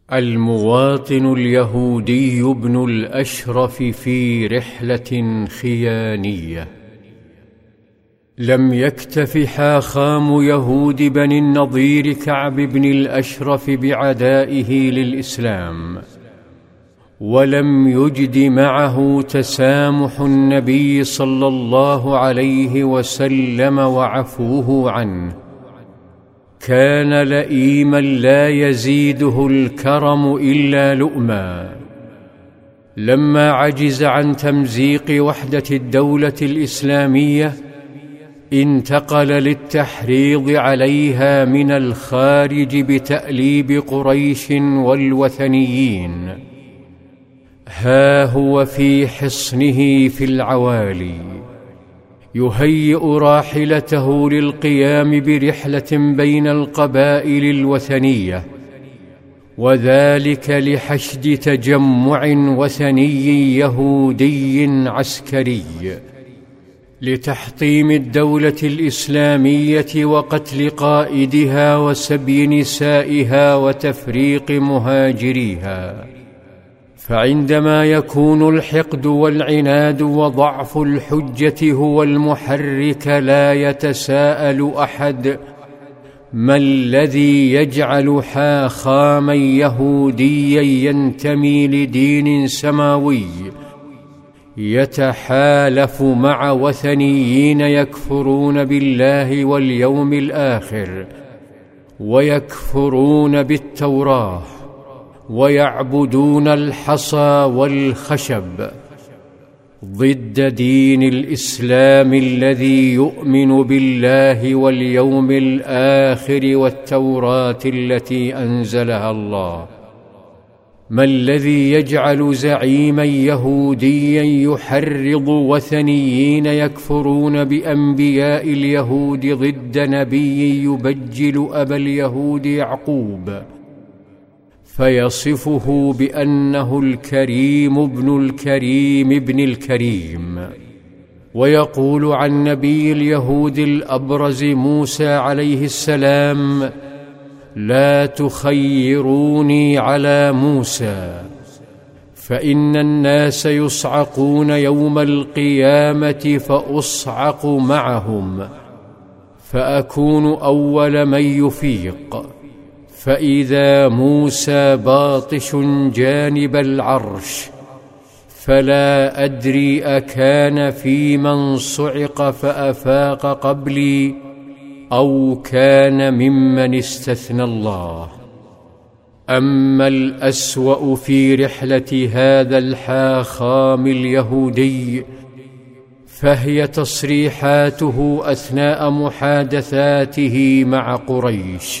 المواطن اليهودي ابن الأشرف في رحلة خيانية. لم يكتف حاخام يهود بني النضير كعب بن الأشرف بعدائه للإسلام، ولم يجد معه تسامح النبي صلى الله عليه وسلم وعفوه عنه. كان لئيما لا يزيده الكرم إلا لؤما. لما عجز عن تمزيق وحدة الدولة الإسلامية انتقل للتحريض عليها من الخارج بتأليب قريش والوثنيين. ها هو في حصنه في العوالي يهيئ راحلته للقيام برحلة بين القبائل الوثنية، وذلك لحشد تجمع وثني يهودي عسكري لتحطيم الدولة الإسلامية وقتل قائدها وسبي نسائها وتفريق مهاجريها. فعندما يكون الحقد والعناد وضعف الحجة هو المحرك، لا يتساءل أحد: ما الذي يجعل حاخاما يهوديا ينتمي لدين سماوي يتحالف مع وثنيين يكفرون بالله واليوم الآخر ويكفرون بالتوراة ويعبدون الحصى والخشب، ضد دين الإسلام الذي يؤمن بالله واليوم الآخر والتوراة التي أنزلها الله؟ ما الذي يجعل زعيما يهوديا يحرض وثنيين يكفرون بأنبياء اليهود ضد نبي يبجل أبا اليهود يعقوب، فيصفه بأنه الكريم ابن الكريم ابن الكريم، ويقول عن نبي اليهود الأبرز موسى عليه السلام: لا تخيروني على موسى، فإن الناس يصعقون يوم القيامة فأصعق معهم، فأكون أول من يفيق، فإذا موسى باطش جانب العرش، فلا أدري أكان في من صعق فأفاق قبلي أو كان ممن استثنى الله. أما الأسوأ في رحلة هذا الحاخام اليهودي فهي تصريحاته أثناء محادثاته مع قريش.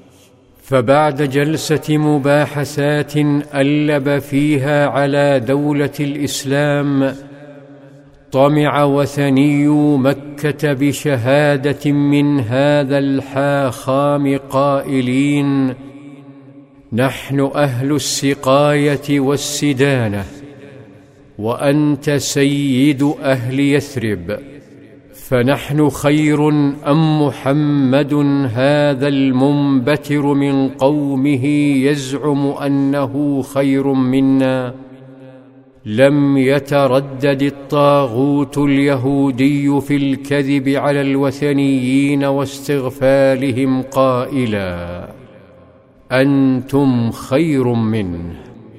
فبعد جلسة مباحثات ألب فيها على دولة الإسلام، طمع وثني مكة بشهادة من هذا الحاخام قائلين: نحن أهل السقاية والسدانة، وأنت سيد أهل يثرب، فنحن خير أم محمد هذا المنبتر من قومه يزعم أنه خير منا؟ لم يتردد الطاغوت اليهودي في الكذب على الوثنيين واستغفالهم قائلا: أنتم خير منه.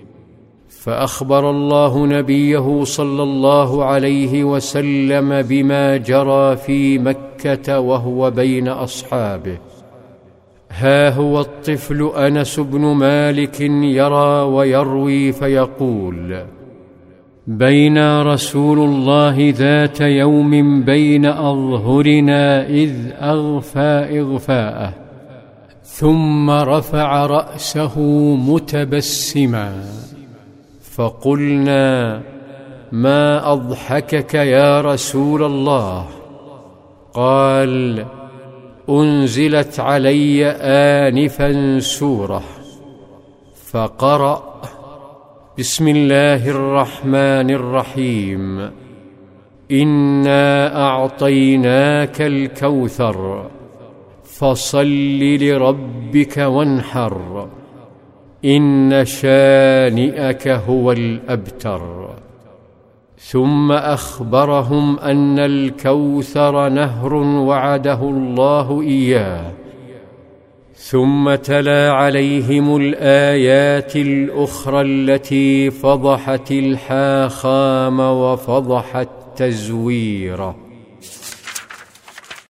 فأخبر الله نبيه صلى الله عليه وسلم بما جرى في مكة وهو بين أصحابه. ها هو الطفل أنس بن مالك يرى ويروي فيقول: بين رسول الله ذات يوم بين أظهرنا إذ أغفى إغفاءه، ثم رفع رأسه متبسما، فقلنا: ما أضحكك يا رسول الله؟ قال: أنزلت علي آنفا سورة، فقرأ: بسم الله الرحمن الرحيم، إنا أعطيناك الكوثر، فصل لربك وانحر، إن شانئك هو الأبتر. ثم أخبرهم أن الكوثر نهر وعده الله إياه، ثم تلا عليهم الآيات الأخرى التي فضحت الحاخام وفضحت تزويره.